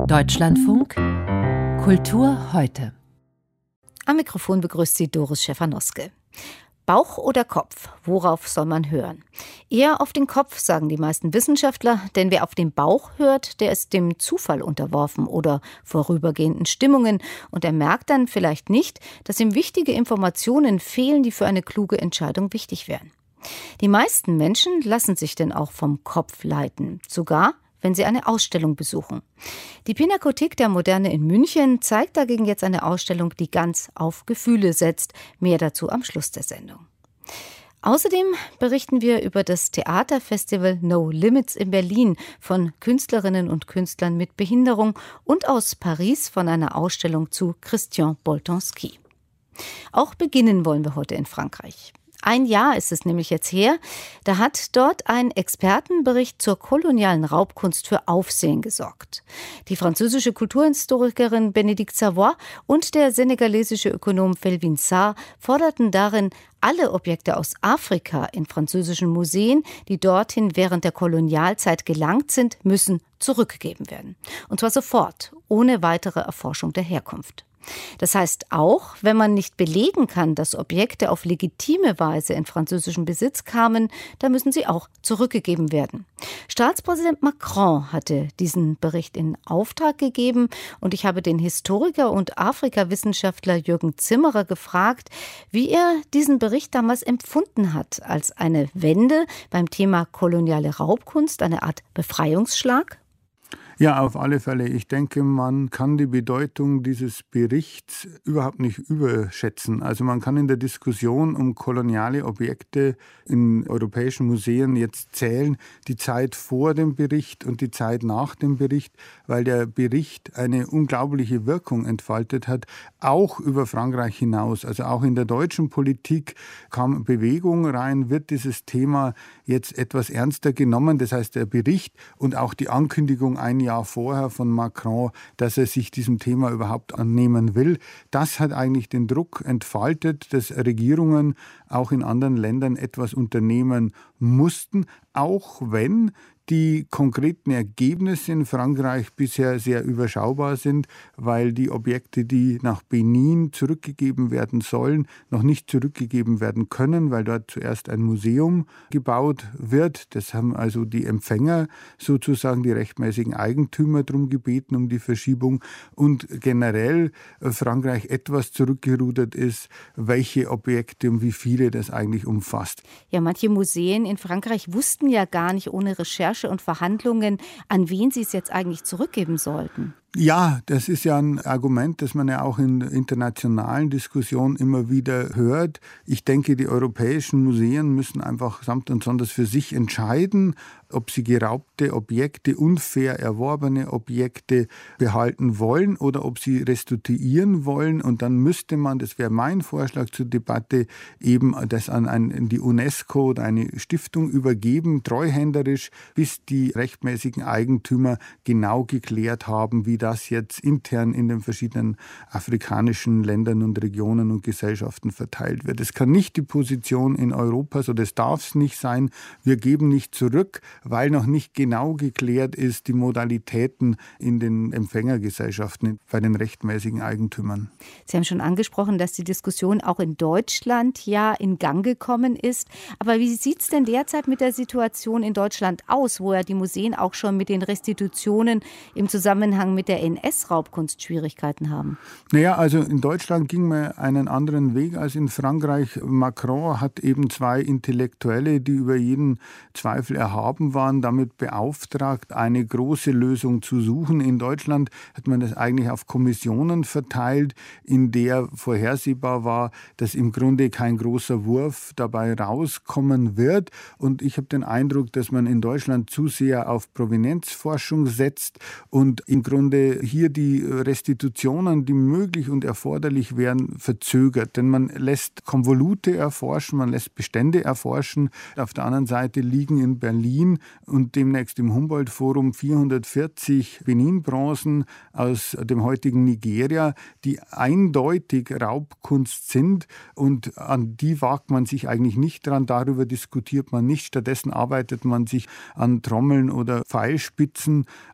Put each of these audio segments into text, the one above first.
Deutschlandfunk Kultur heute. Am Mikrofon begrüßt sie Doris Schäfer-Noske. Bauch oder Kopf? Worauf soll man hören? Eher auf den Kopf, sagen die meisten Wissenschaftler, denn wer auf den Bauch hört, der ist dem Zufall unterworfen oder vorübergehenden Stimmungen und er merkt dann vielleicht nicht, dass ihm wichtige Informationen fehlen, die für eine kluge Entscheidung wichtig wären. Die meisten Menschen lassen sich denn auch vom Kopf leiten, sogar wenn sie eine Ausstellung besuchen. Die Pinakothek der Moderne in München zeigt dagegen jetzt eine Ausstellung, die ganz auf Gefühle setzt. Mehr dazu am Schluss der Sendung. Außerdem berichten wir über das Theaterfestival No Limits in Berlin von Künstlerinnen und Künstlern mit Behinderung und aus Paris von einer Ausstellung zu Christian Boltanski. Auch beginnen wollen wir heute in Frankreich. Ein Jahr ist es nämlich jetzt her, da hat dort ein Expertenbericht zur kolonialen Raubkunst für Aufsehen gesorgt. Die französische Kulturhistorikerin Bénédicte Savoy und der senegalesische Ökonom Felwine Sarr forderten darin, alle Objekte aus Afrika in französischen Museen, die dorthin während der Kolonialzeit gelangt sind, müssen zurückgegeben werden. Und zwar sofort, ohne weitere Erforschung der Herkunft. Das heißt auch, wenn man nicht belegen kann, dass Objekte auf legitime Weise in französischen Besitz kamen, dann müssen sie auch zurückgegeben werden. Staatspräsident Macron hatte diesen Bericht in Auftrag gegeben und ich habe den Historiker und Afrikawissenschaftler Jürgen Zimmerer gefragt, wie er diesen Bericht damals empfunden hat, als eine Wende beim Thema koloniale Raubkunst, eine Art Befreiungsschlag. Ja, auf alle Fälle. Ich denke, man kann die Bedeutung dieses Berichts überhaupt nicht überschätzen. Also man kann in der Diskussion um koloniale Objekte in europäischen Museen jetzt zählen, die Zeit vor dem Bericht und die Zeit nach dem Bericht, weil der Bericht eine unglaubliche Wirkung entfaltet hat, auch über Frankreich hinaus. Also auch in der deutschen Politik kam Bewegung rein, wird dieses Thema jetzt etwas ernster genommen. Das heißt, der Bericht und auch die Ankündigung ein Jahr vorher von Macron, dass er sich diesem Thema überhaupt annehmen will. Das hat eigentlich den Druck entfaltet, dass Regierungen auch in anderen Ländern etwas unternehmen mussten, auch wenn die konkreten Ergebnisse in Frankreich bisher sehr überschaubar sind, weil die Objekte, die nach Benin zurückgegeben werden sollen, noch nicht zurückgegeben werden können, weil dort zuerst ein Museum gebaut wird. Das haben also die Empfänger sozusagen, die rechtmäßigen Eigentümer darum gebeten, um die Verschiebung. Und generell Frankreich etwas zurückgerudert ist, welche Objekte und wie viele das eigentlich umfasst. Ja, manche Museen in Frankreich wussten ja gar nicht ohne Recherche und Verhandlungen, an wen sie es jetzt eigentlich zurückgeben sollten. Ja, das ist ja ein Argument, das man ja auch in internationalen Diskussionen immer wieder hört. Ich denke, die europäischen Museen müssen einfach samt und sonders für sich entscheiden, ob sie geraubte Objekte, unfair erworbene Objekte behalten wollen oder ob sie restituieren wollen. Und dann müsste man, das wäre mein Vorschlag zur Debatte, eben das an die UNESCO oder eine Stiftung übergeben, treuhänderisch, bis die rechtmäßigen Eigentümer genau geklärt haben, wie das jetzt intern in den verschiedenen afrikanischen Ländern und Regionen und Gesellschaften verteilt wird. Es kann nicht die Position in Europa, so das darf es nicht sein, wir geben nicht zurück, weil noch nicht genau geklärt ist, die Modalitäten in den Empfängergesellschaften bei den rechtmäßigen Eigentümern. Sie haben schon angesprochen, dass die Diskussion auch in Deutschland ja in Gang gekommen ist. Aber wie sieht es denn derzeit mit der Situation in Deutschland aus, wo ja die Museen auch schon mit den Restitutionen im Zusammenhang mit der NS-Raubkunst Schwierigkeiten haben? Naja, also in Deutschland ging man einen anderen Weg als in Frankreich. Macron hat eben zwei Intellektuelle, die über jeden Zweifel erhaben waren, damit beauftragt, eine große Lösung zu suchen. In Deutschland hat man das eigentlich auf Kommissionen verteilt, in der vorhersehbar war, dass im Grunde kein großer Wurf dabei rauskommen wird. Und ich habe den Eindruck, dass man in Deutschland zu sehr auf Provenienzforschung setzt und im Grunde hier die Restitutionen, die möglich und erforderlich wären, verzögert. Denn man lässt Konvolute erforschen, man lässt Bestände erforschen. Auf der anderen Seite liegen in Berlin und demnächst im Humboldt-Forum 440 Benin-Bronzen aus dem heutigen Nigeria, die eindeutig Raubkunst sind. Und an die wagt man sich eigentlich nicht dran. Darüber diskutiert man nicht. Stattdessen arbeitet man sich an Trommeln oder Pfeilspitzen ab,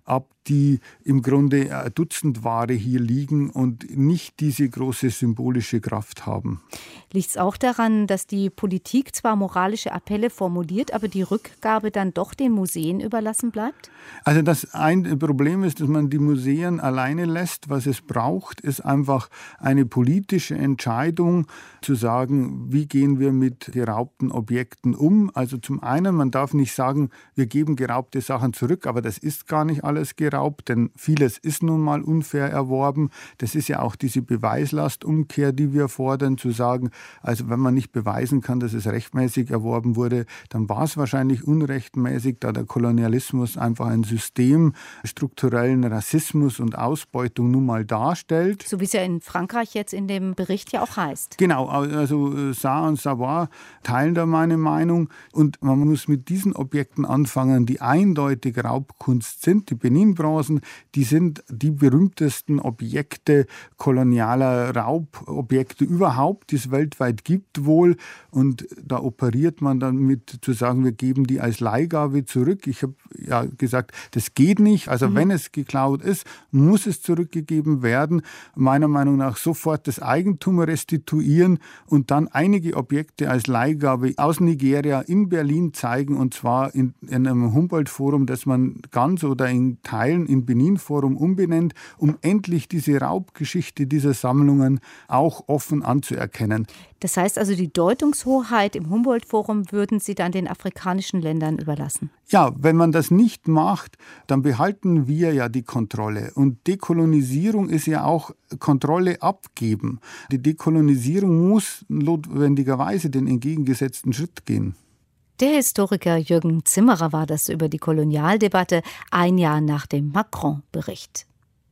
die im Grunde Dutzendware hier liegen und nicht diese große symbolische Kraft haben. Liegt es auch daran, dass die Politik zwar moralische Appelle formuliert, aber die Rückgabe dann doch den Museen überlassen bleibt? Also das ein Problem ist, dass man die Museen alleine lässt. Was es braucht, ist einfach eine politische Entscheidung zu sagen, wie gehen wir mit geraubten Objekten um. Also zum einen, man darf nicht sagen, wir geben geraubte Sachen zurück, aber das ist gar nicht alles geraubt, denn vieles ist nun mal unfair erworben. Das ist ja auch diese Beweislastumkehr, die wir fordern, zu sagen, also wenn man nicht beweisen kann, dass es rechtmäßig erworben wurde, dann war es wahrscheinlich unrechtmäßig, da der Kolonialismus einfach ein System strukturellen Rassismus und Ausbeutung nun mal darstellt. So wie es ja in Frankreich jetzt in dem Bericht ja auch heißt. Genau, also Sarr und Savoy teilen da meine Meinung. Und man muss mit diesen Objekten anfangen, die eindeutig Raubkunst sind. Die Benin-Bronzen, die sind die berühmtesten Objekte kolonialer Raubobjekte überhaupt, die es weltweit gibt wohl. Und da operiert man dann mit, zu sagen, wir geben die als Leihgabe zurück. Ich habe ja gesagt, das geht nicht. Also wenn es geklaut ist, muss es zurückgegeben werden. Meiner Meinung nach sofort das Eigentum restituieren und dann einige Objekte als Leihgabe aus Nigeria in Berlin zeigen, und zwar in einem Humboldt-Forum, das man ganz oder in Teilen in Benin-Forum umbenennt, um endlich diese Raubgeschichte dieser Sammlungen auch offen anzuerkennen. Das heißt also, die Deutungshoheit im Humboldt-Forum würden Sie dann den afrikanischen Ländern überlassen? Ja, wenn man das nicht macht, dann behalten wir ja die Kontrolle. Und Dekolonisierung ist ja auch Kontrolle abgeben. Die Dekolonisierung muss notwendigerweise den entgegengesetzten Schritt gehen. Der Historiker Jürgen Zimmerer war das über die Kolonialdebatte ein Jahr nach dem Macron-Bericht.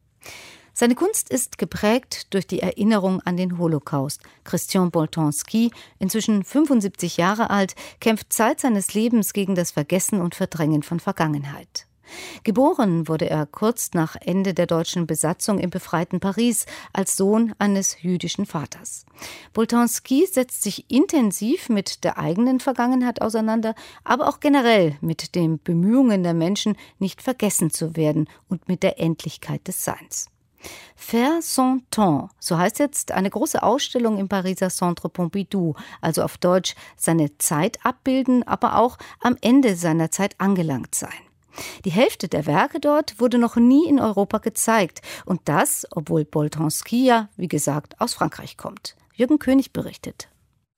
Seine Kunst ist geprägt durch die Erinnerung an den Holocaust. Christian Boltanski, inzwischen 75 Jahre alt, kämpft Zeit seines Lebens gegen das Vergessen und Verdrängen von Vergangenheit. Geboren wurde er kurz nach Ende der deutschen Besatzung im befreiten Paris als Sohn eines jüdischen Vaters. Boltanski setzt sich intensiv mit der eigenen Vergangenheit auseinander, aber auch generell mit den Bemühungen der Menschen, nicht vergessen zu werden und mit der Endlichkeit des Seins. Faire son temps, so heißt jetzt eine große Ausstellung im Pariser Centre Pompidou, also auf Deutsch seine Zeit abbilden, aber auch am Ende seiner Zeit angelangt sein. Die Hälfte der Werke dort wurde noch nie in Europa gezeigt, und das, obwohl Boltanski ja, wie gesagt, aus Frankreich kommt. Jürgen König berichtet.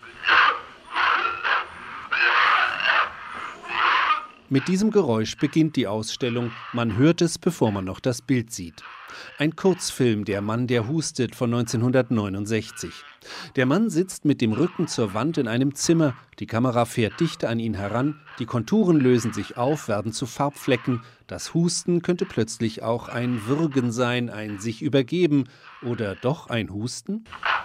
Mit diesem Geräusch beginnt die Ausstellung. Man hört es, bevor man noch das Bild sieht. Ein Kurzfilm, Der Mann, der hustet, von 1969. Der Mann sitzt mit dem Rücken zur Wand in einem Zimmer. Die Kamera fährt dicht an ihn heran. Die Konturen lösen sich auf, werden zu Farbflecken. Das Husten könnte plötzlich auch ein Würgen sein, ein sich übergeben oder doch ein Husten.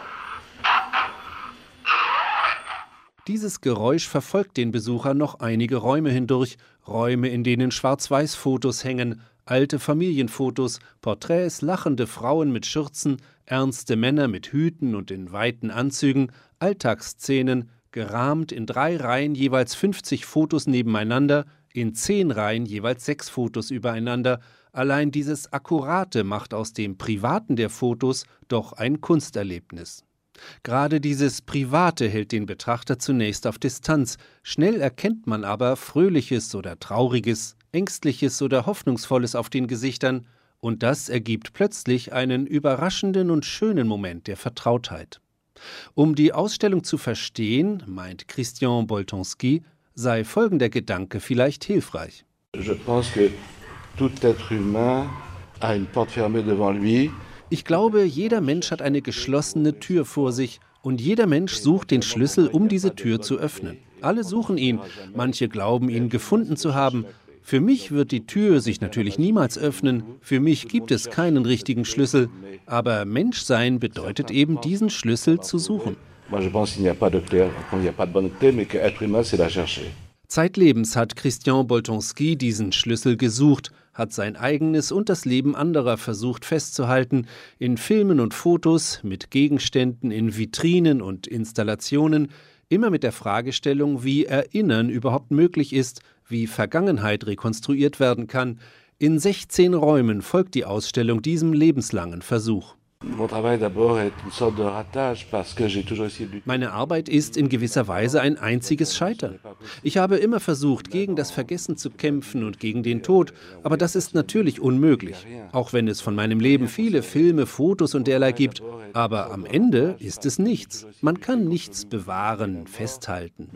Dieses Geräusch verfolgt den Besucher noch einige Räume hindurch. Räume, in denen Schwarz-Weiß-Fotos hängen, alte Familienfotos, Porträts, lachende Frauen mit Schürzen, ernste Männer mit Hüten und in weiten Anzügen, Alltagsszenen, gerahmt in 3 Reihen jeweils 50 Fotos nebeneinander, in 10 Reihen jeweils 6 Fotos übereinander. Allein dieses Akkurate macht aus dem Privaten der Fotos doch ein Kunsterlebnis. Gerade dieses Private hält den Betrachter zunächst auf Distanz. Schnell erkennt man aber Fröhliches oder Trauriges, Ängstliches oder Hoffnungsvolles auf den Gesichtern, und das ergibt plötzlich einen überraschenden und schönen Moment der Vertrautheit. Um die Ausstellung zu verstehen, meint Christian Boltanski, sei folgender Gedanke vielleicht hilfreich. Je pense que tout être humain a une porte fermée devant lui. Ich glaube, jeder Mensch hat eine geschlossene Tür vor sich und jeder Mensch sucht den Schlüssel, um diese Tür zu öffnen. Alle suchen ihn, manche glauben, ihn gefunden zu haben. Für mich wird die Tür sich natürlich niemals öffnen, für mich gibt es keinen richtigen Schlüssel, aber Menschsein bedeutet eben, diesen Schlüssel zu suchen. Zeitlebens hat Christian Boltanski diesen Schlüssel gesucht, hat sein eigenes und das Leben anderer versucht festzuhalten, in Filmen und Fotos, mit Gegenständen, in Vitrinen und Installationen, immer mit der Fragestellung, wie Erinnern überhaupt möglich ist, wie Vergangenheit rekonstruiert werden kann. In 16 Räumen folgt die Ausstellung diesem lebenslangen Versuch. Meine Arbeit ist in gewisser Weise ein einziges Scheitern. Ich habe immer versucht, gegen das Vergessen zu kämpfen und gegen den Tod, aber das ist natürlich unmöglich, auch wenn es von meinem Leben viele Filme, Fotos und derlei gibt. Aber am Ende ist es nichts. Man kann nichts bewahren, festhalten.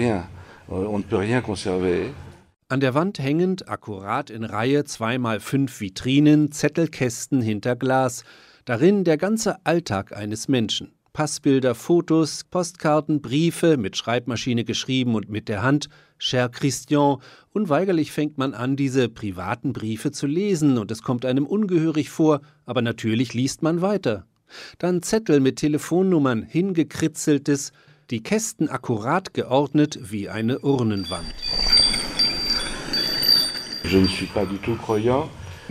An der Wand hängend, akkurat in Reihe, 2x5 Vitrinen, Zettelkästen hinter Glas. Darin der ganze Alltag eines Menschen. Passbilder, Fotos, Postkarten, Briefe, mit Schreibmaschine geschrieben und mit der Hand. Cher Christian. Unweigerlich fängt man an, diese privaten Briefe zu lesen und es kommt einem ungehörig vor, aber natürlich liest man weiter. Dann Zettel mit Telefonnummern, hingekritzeltes, die Kästen akkurat geordnet wie eine Urnenwand. Je ne suis pas du tout croyant.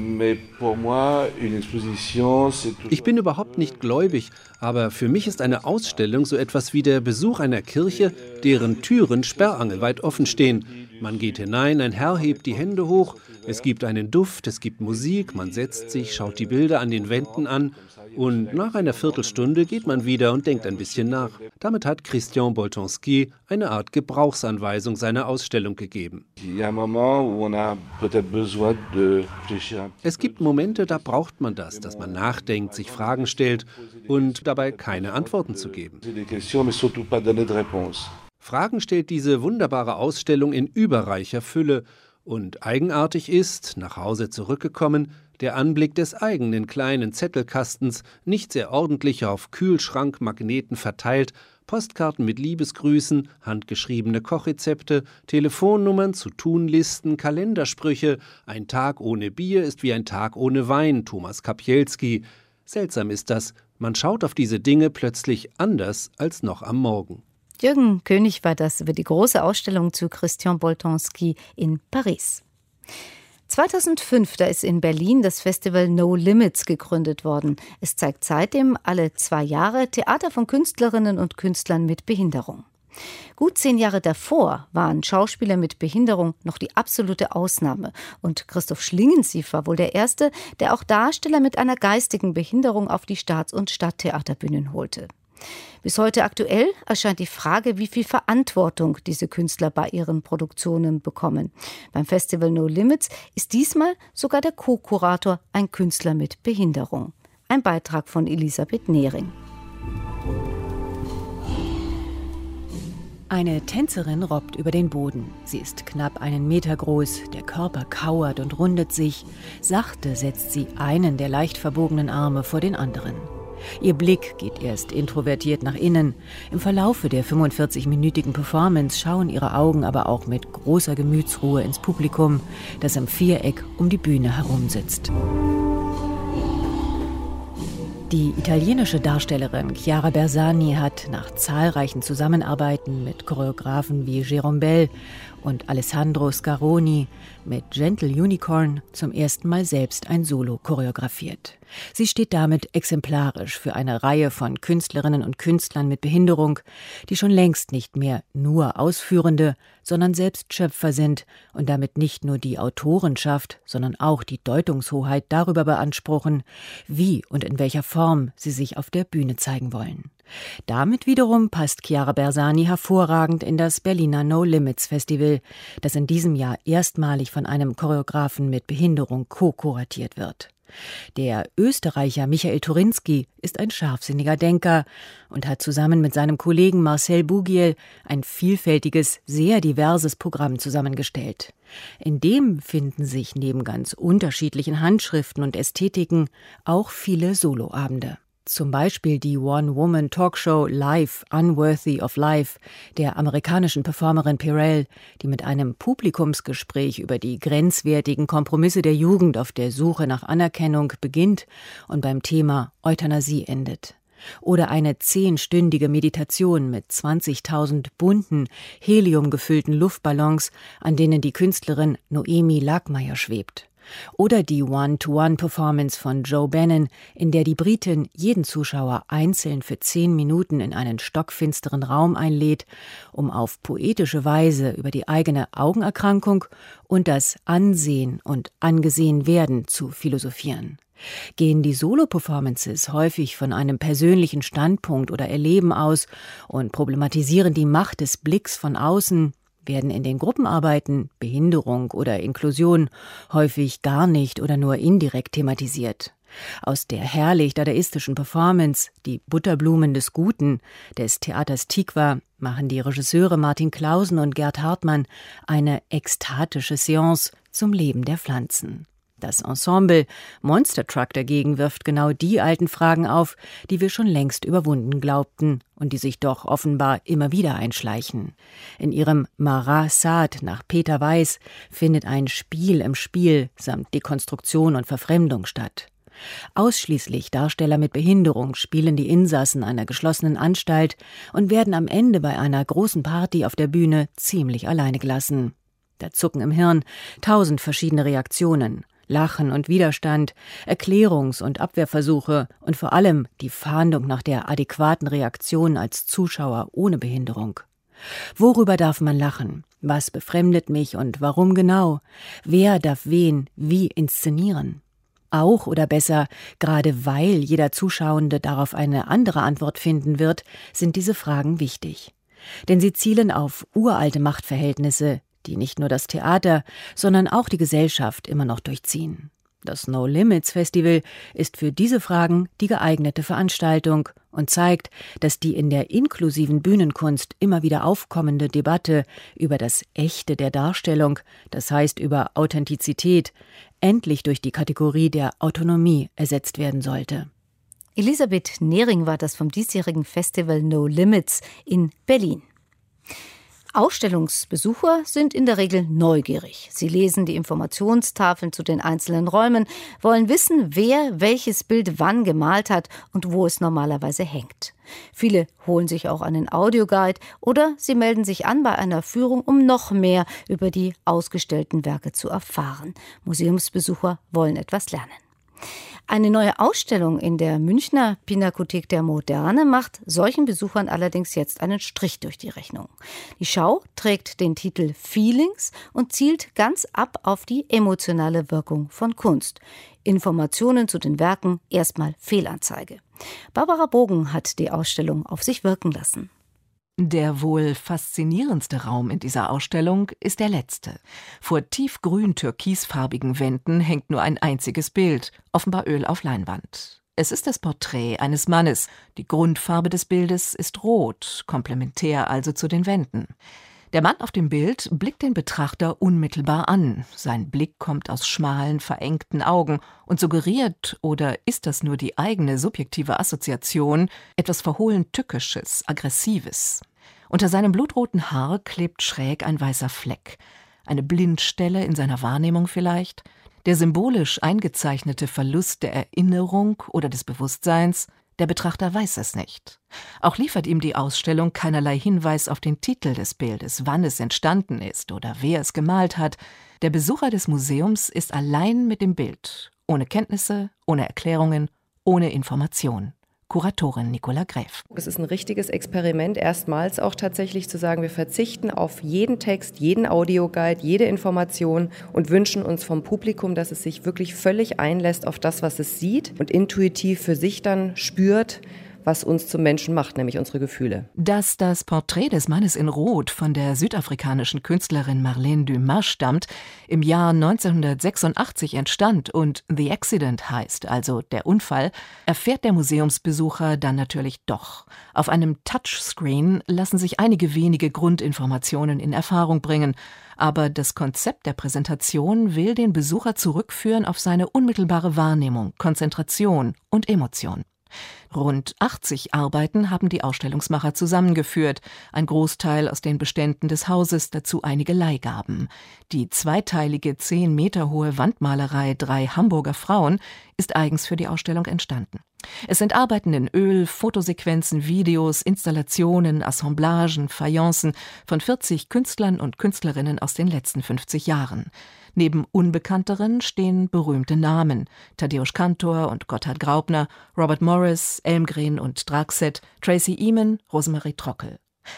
Ich bin überhaupt nicht gläubig, aber für mich ist eine Ausstellung so etwas wie der Besuch einer Kirche, deren Türen sperrangelweit offen stehen. Man geht hinein, ein Herr hebt die Hände hoch, es gibt einen Duft, es gibt Musik, man setzt sich, schaut die Bilder an den Wänden an und nach einer Viertelstunde geht man wieder und denkt ein bisschen nach. Damit hat Christian Boltanski eine Art Gebrauchsanweisung seiner Ausstellung gegeben. Es gibt Momente, da braucht man das, dass man nachdenkt, sich Fragen stellt und dabei keine Antworten zu geben. Fragen stellt diese wunderbare Ausstellung in überreicher Fülle. Und eigenartig ist, nach Hause zurückgekommen, der Anblick des eigenen kleinen Zettelkastens, nicht sehr ordentlich auf Kühlschrankmagneten verteilt, Postkarten mit Liebesgrüßen, handgeschriebene Kochrezepte, Telefonnummern, Zu-tun-Listen, Kalendersprüche. Ein Tag ohne Bier ist wie ein Tag ohne Wein, Thomas Kapielski. Seltsam ist das, man schaut auf diese Dinge plötzlich anders als noch am Morgen. Jürgen König war das über die große Ausstellung zu Christian Boltanski in Paris. 2005, da ist in Berlin das Festival No Limits gegründet worden. Es zeigt seitdem alle 2 Jahre Theater von Künstlerinnen und Künstlern mit Behinderung. Gut 10 Jahre davor waren Schauspieler mit Behinderung noch die absolute Ausnahme. Und Christoph Schlingensief war wohl der Erste, der auch Darsteller mit einer geistigen Behinderung auf die Staats- und Stadttheaterbühnen holte. Bis heute aktuell erscheint die Frage, wie viel Verantwortung diese Künstler bei ihren Produktionen bekommen. Beim Festival No Limits ist diesmal sogar der Co-Kurator ein Künstler mit Behinderung. Ein Beitrag von Elisabeth Nehring. Eine Tänzerin robbt über den Boden. Sie ist knapp 1 Meter groß, der Körper kauert und rundet sich. Sachte setzt sie einen der leicht verbogenen Arme vor den anderen. Ihr Blick geht erst introvertiert nach innen. Im Verlaufe der 45-minütigen Performance schauen ihre Augen aber auch mit großer Gemütsruhe ins Publikum, das im Viereck um die Bühne herumsitzt. Die italienische Darstellerin Chiara Bersani hat nach zahlreichen Zusammenarbeiten mit Choreografen wie Jérôme Bel und Alessandro Scaroni mit Gentle Unicorn zum ersten Mal selbst ein Solo choreografiert. Sie steht damit exemplarisch für eine Reihe von Künstlerinnen und Künstlern mit Behinderung, die schon längst nicht mehr nur Ausführende, sondern selbst Schöpfer sind und damit nicht nur die Autorenschaft, sondern auch die Deutungshoheit darüber beanspruchen, wie und in welcher Form sie sich auf der Bühne zeigen wollen. Damit wiederum passt Chiara Bersani hervorragend in das Berliner No Limits Festival, das in diesem Jahr erstmalig von einem Choreografen mit Behinderung co-kuratiert wird. Der Österreicher Michael Turinski ist ein scharfsinniger Denker und hat zusammen mit seinem Kollegen Marcel Bougiel ein vielfältiges, sehr diverses Programm zusammengestellt. In dem finden sich neben ganz unterschiedlichen Handschriften und Ästhetiken auch viele Soloabende. Zum Beispiel die One-Woman-Talkshow Life, Unworthy of Life der amerikanischen Performerin Perel, die mit einem Publikumsgespräch über die grenzwertigen Kompromisse der Jugend auf der Suche nach Anerkennung beginnt und beim Thema Euthanasie endet. Oder eine 10-stündige Meditation mit 20.000 bunten, heliumgefüllten Luftballons, an denen die Künstlerin Noemi Lagmeier schwebt. Oder die One-to-One-Performance von Joe Bannon, in der die Britin jeden Zuschauer einzeln für 10 Minuten in einen stockfinsteren Raum einlädt, um auf poetische Weise über die eigene Augenerkrankung und das Ansehen und Angesehenwerden zu philosophieren. Gehen die Solo-Performances häufig von einem persönlichen Standpunkt oder Erleben aus und problematisieren die Macht des Blicks von außen, werden in den Gruppenarbeiten Behinderung oder Inklusion häufig gar nicht oder nur indirekt thematisiert. Aus der herrlich dadaistischen Performance »Die Butterblumen des Guten« des Theaters Tikva machen die Regisseure Martin Clausen und Gerd Hartmann eine ekstatische Seance zum Leben der Pflanzen. Das Ensemble Monster Truck dagegen wirft genau die alten Fragen auf, die wir schon längst überwunden glaubten und die sich doch offenbar immer wieder einschleichen. In ihrem Marat Sade nach Peter Weiß findet ein Spiel im Spiel samt Dekonstruktion und Verfremdung statt. Ausschließlich Darsteller mit Behinderung spielen die Insassen einer geschlossenen Anstalt und werden am Ende bei einer großen Party auf der Bühne ziemlich alleine gelassen. Da zucken im Hirn 1000 verschiedene Reaktionen. Lachen und Widerstand, Erklärungs- und Abwehrversuche und vor allem die Fahndung nach der adäquaten Reaktion als Zuschauer ohne Behinderung. Worüber darf man lachen? Was befremdet mich und warum genau? Wer darf wen wie inszenieren? Auch oder besser, gerade weil jeder Zuschauende darauf eine andere Antwort finden wird, sind diese Fragen wichtig. Denn sie zielen auf uralte Machtverhältnisse, die nicht nur das Theater, sondern auch die Gesellschaft immer noch durchziehen. Das No Limits Festival ist für diese Fragen die geeignete Veranstaltung und zeigt, dass die in der inklusiven Bühnenkunst immer wieder aufkommende Debatte über das Echte der Darstellung, das heißt über Authentizität, endlich durch die Kategorie der Autonomie ersetzt werden sollte. Elisabeth Nehring war das vom diesjährigen Festival No Limits in Berlin. Ausstellungsbesucher sind in der Regel neugierig. Sie lesen die Informationstafeln zu den einzelnen Räumen, wollen wissen, wer welches Bild wann gemalt hat und wo es normalerweise hängt. Viele holen sich auch einen Audioguide oder sie melden sich an bei einer Führung, um noch mehr über die ausgestellten Werke zu erfahren. Museumsbesucher wollen etwas lernen. Eine neue Ausstellung in der Münchner Pinakothek der Moderne macht solchen Besuchern allerdings jetzt einen Strich durch die Rechnung. Die Schau trägt den Titel Feelings und zielt ganz ab auf die emotionale Wirkung von Kunst. Informationen zu den Werken erstmal Fehlanzeige. Barbara Bogen hat die Ausstellung auf sich wirken lassen. Der wohl faszinierendste Raum in dieser Ausstellung ist der letzte. Vor tiefgrün-türkisfarbigen Wänden hängt nur ein einziges Bild, offenbar Öl auf Leinwand. Es ist das Porträt eines Mannes. Die Grundfarbe des Bildes ist rot, komplementär also zu den Wänden. Der Mann auf dem Bild blickt den Betrachter unmittelbar an. Sein Blick kommt aus schmalen, verengten Augen und suggeriert, oder ist das nur die eigene subjektive Assoziation, etwas verhohlen Tückisches, Aggressives. Unter seinem blutroten Haar klebt schräg ein weißer Fleck. Eine Blindstelle in seiner Wahrnehmung vielleicht? Der symbolisch eingezeichnete Verlust der Erinnerung oder des Bewusstseins? Der Betrachter weiß es nicht. Auch liefert ihm die Ausstellung keinerlei Hinweis auf den Titel des Bildes, wann es entstanden ist oder wer es gemalt hat. Der Besucher des Museums ist allein mit dem Bild, ohne Kenntnisse, ohne Erklärungen, ohne Information. Kuratorin Nicola Gräf. Es ist ein richtiges Experiment, erstmals auch tatsächlich zu sagen, wir verzichten auf jeden Text, jeden Audioguide, jede Information und wünschen uns vom Publikum, dass es sich wirklich völlig einlässt auf das, was es sieht und intuitiv für sich dann spürt, was uns zum Menschen macht, nämlich unsere Gefühle. Dass das Porträt des Mannes in Rot von der südafrikanischen Künstlerin Marlene Dumas stammt, im Jahr 1986 entstand und The Accident heißt, also der Unfall, erfährt der Museumsbesucher dann natürlich doch. Auf einem Touchscreen lassen sich einige wenige Grundinformationen in Erfahrung bringen, aber das Konzept der Präsentation will den Besucher zurückführen auf seine unmittelbare Wahrnehmung, Konzentration und Emotion. Rund 80 Arbeiten haben die Ausstellungsmacher zusammengeführt, ein Großteil aus den Beständen des Hauses, dazu einige Leihgaben. Die zweiteilige 10 Meter hohe Wandmalerei 3 Hamburger Frauen ist eigens für die Ausstellung entstanden. Es sind Arbeiten in Öl, Fotosequenzen, Videos, Installationen, Assemblagen, Fayencen von 40 Künstlern und Künstlerinnen aus den letzten 50 Jahren. Neben Unbekannteren stehen berühmte Namen: Tadeusz Kantor und Gotthard Graupner, Robert Morris, Elmgren und Dragset, Tracy Emin, Rosemarie Trockel.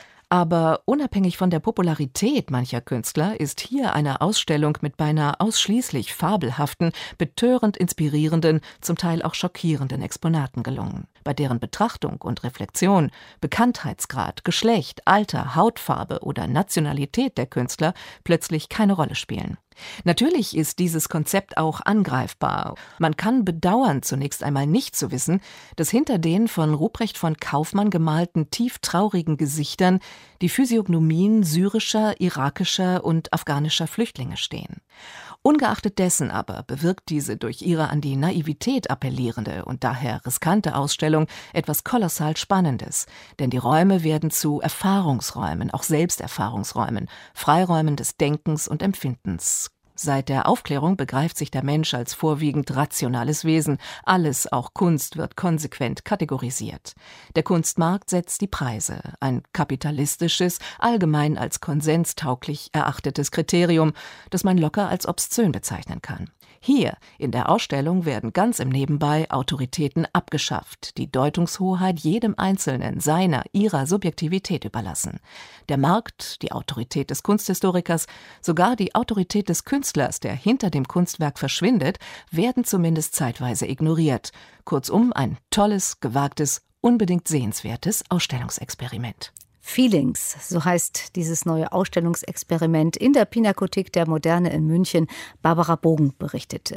Aber unabhängig von der Popularität mancher Künstler ist hier eine Ausstellung mit beinahe ausschließlich fabelhaften, betörend inspirierenden, zum Teil auch schockierenden Exponaten gelungen, bei deren Betrachtung und Reflexion Bekanntheitsgrad, Geschlecht, Alter, Hautfarbe oder Nationalität der Künstler plötzlich keine Rolle spielen. Natürlich ist dieses Konzept auch angreifbar. Man kann bedauern, zunächst einmal nicht zu wissen, dass hinter den von Ruprecht von Kaufmann gemalten tief traurigen Gesichtern die Physiognomien syrischer, irakischer und afghanischer Flüchtlinge stehen. Ungeachtet dessen aber bewirkt diese durch ihre an die Naivität appellierende und daher riskante Ausstellung etwas kolossal Spannendes, denn die Räume werden zu Erfahrungsräumen, auch Selbsterfahrungsräumen, Freiräumen des Denkens und Empfindens. Seit der Aufklärung begreift sich der Mensch als vorwiegend rationales Wesen. Alles, auch Kunst, wird konsequent kategorisiert. Der Kunstmarkt setzt die Preise, ein kapitalistisches, allgemein als konsenstauglich erachtetes Kriterium, das man locker als obszön bezeichnen kann. Hier in der Ausstellung werden ganz im Nebenbei Autoritäten abgeschafft, die Deutungshoheit jedem Einzelnen ihrer Subjektivität überlassen. Der Markt, die Autorität des Kunsthistorikers, sogar die Autorität des Künstlers, der hinter dem Kunstwerk verschwindet, werden zumindest zeitweise ignoriert. Kurzum, ein tolles, gewagtes, unbedingt sehenswertes Ausstellungsexperiment. Feelings, so heißt dieses neue Ausstellungsexperiment in der Pinakothek der Moderne in München. Barbara Bogen berichtete.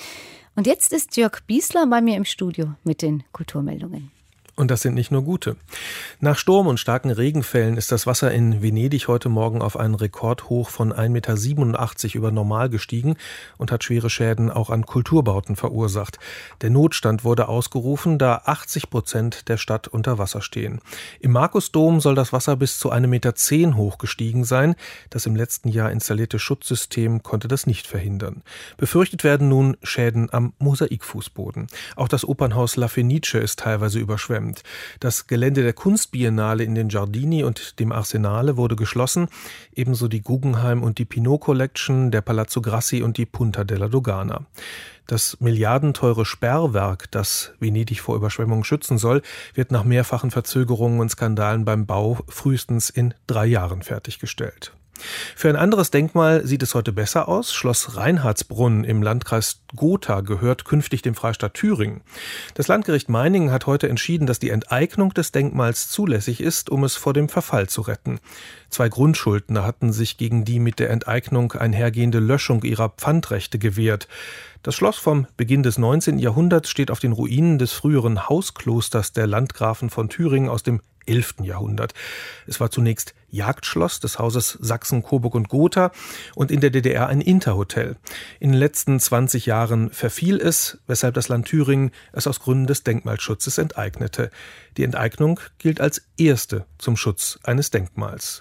Und jetzt ist Jörg Biesler bei mir im Studio mit den Kulturmeldungen. Und das sind nicht nur gute. Nach Sturm und starken Regenfällen ist das Wasser in Venedig heute Morgen auf einen Rekordhoch von 1,87 Meter über Normal gestiegen und hat schwere Schäden auch an Kulturbauten verursacht. Der Notstand wurde ausgerufen, da 80% der Stadt unter Wasser stehen. Im Markusdom soll das Wasser bis zu 1,10 Meter hoch gestiegen sein. Das im letzten Jahr installierte Schutzsystem konnte das nicht verhindern. Befürchtet werden nun Schäden am Mosaikfußboden. Auch das Opernhaus La Fenice ist teilweise überschwemmt. Das Gelände der Kunstbiennale in den Giardini und dem Arsenale wurde geschlossen, ebenso die Guggenheim und die Pinault Collection, der Palazzo Grassi und die Punta della Dogana. Das milliardenteure Sperrwerk, das Venedig vor Überschwemmungen schützen soll, wird nach mehrfachen Verzögerungen und Skandalen beim Bau frühestens in 3 Jahren fertiggestellt. Für ein anderes Denkmal sieht es heute besser aus. Schloss Reinhardsbrunn im Landkreis Gotha gehört künftig dem Freistaat Thüringen. Das Landgericht Meiningen hat heute entschieden, dass die Enteignung des Denkmals zulässig ist, um es vor dem Verfall zu retten. 2 Grundschuldner hatten sich gegen die mit der Enteignung einhergehende Löschung ihrer Pfandrechte gewehrt. Das Schloss vom Beginn des 19. Jahrhunderts steht auf den Ruinen des früheren Hausklosters der Landgrafen von Thüringen aus dem 11. Jahrhundert. Es war zunächst Jagdschloss des Hauses Sachsen, Coburg und Gotha und in der DDR ein Interhotel. In den letzten 20 Jahren verfiel es, weshalb das Land Thüringen es aus Gründen des Denkmalschutzes enteignete. Die Enteignung gilt als erste zum Schutz eines Denkmals.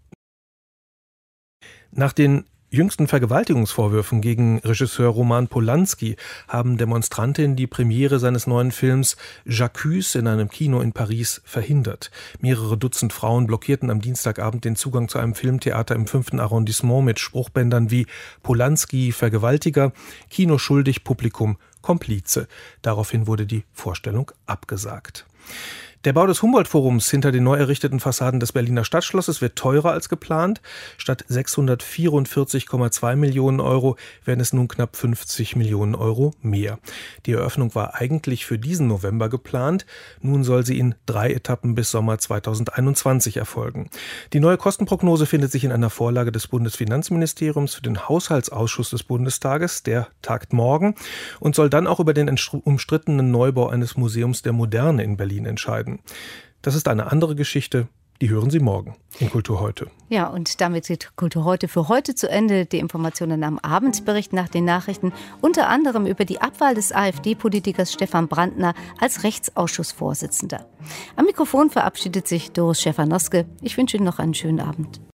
Nach den jüngsten Vergewaltigungsvorwürfen gegen Regisseur Roman Polanski haben Demonstrantinnen die Premiere seines neuen Films J'accuse in einem Kino in Paris verhindert. Mehrere Dutzend Frauen blockierten am Dienstagabend den Zugang zu einem Filmtheater im 5. Arrondissement mit Spruchbändern wie Polanski Vergewaltiger, Kino schuldig, Publikum Komplize. Daraufhin wurde die Vorstellung abgesagt. Der Bau des Humboldt-Forums hinter den neu errichteten Fassaden des Berliner Stadtschlosses wird teurer als geplant. Statt 644,2 Millionen Euro werden es nun knapp 50 Millionen Euro mehr. Die Eröffnung war eigentlich für diesen November geplant. Nun soll sie in 3 Etappen bis Sommer 2021 erfolgen. Die neue Kostenprognose findet sich in einer Vorlage des Bundesfinanzministeriums für den Haushaltsausschuss des Bundestages. Der tagt morgen und soll dann auch über den umstrittenen Neubau eines Museums der Moderne in Berlin entscheiden. Das ist eine andere Geschichte, die hören Sie morgen in Kultur heute. Ja, und damit geht Kultur heute für heute zu Ende. Die Informationen am Abend berichten nach den Nachrichten unter anderem über die Abwahl des AfD-Politikers Stefan Brandner als Rechtsausschussvorsitzender. Am Mikrofon verabschiedet sich Doris Schäfer-Noske. Ich wünsche Ihnen noch einen schönen Abend.